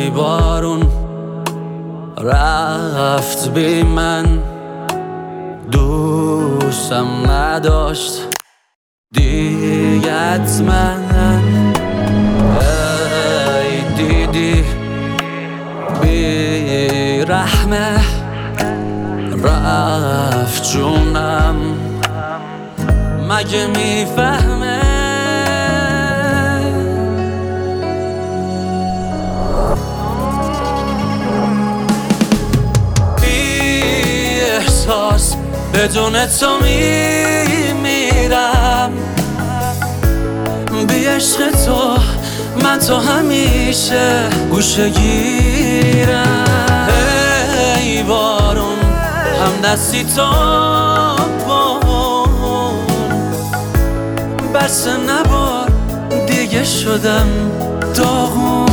ای بارون رفت بی من، دوستم نداشت دیگت من. ای دیدی بی رحمه رفت جونم، مگه میفهمه؟ بی احساس بدون تو میمیرم، بی عشق تو من تو همیشه گوشه گیرم. ای بارون هم دستی تو بون، بس نبار دیگه شدم داغون.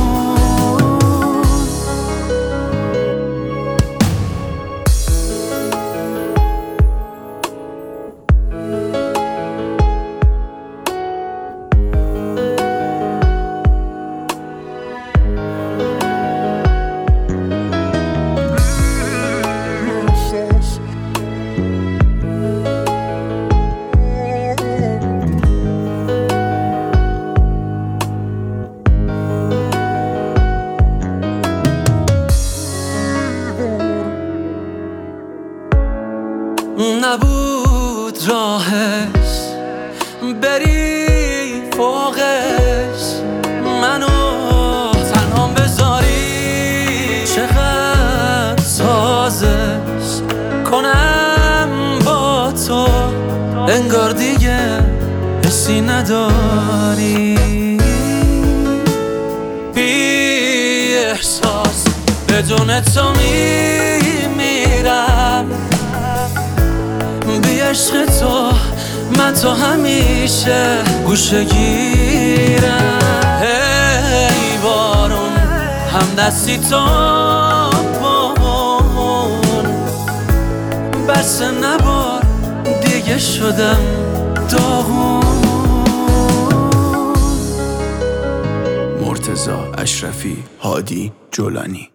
نبود راهش بری فوقش، منو تنها بذاری، چقدر سازش کنم با تو، انگار دیگه حسی نداری. بی احساس بدون تو میمیرم، بی عشق تو من تو همیشه گوشه گیرم. ای بارون هم دستی تو بون، بس نبار دیگه شدم داغون. مرتضی اشرفی، هادی جولانی.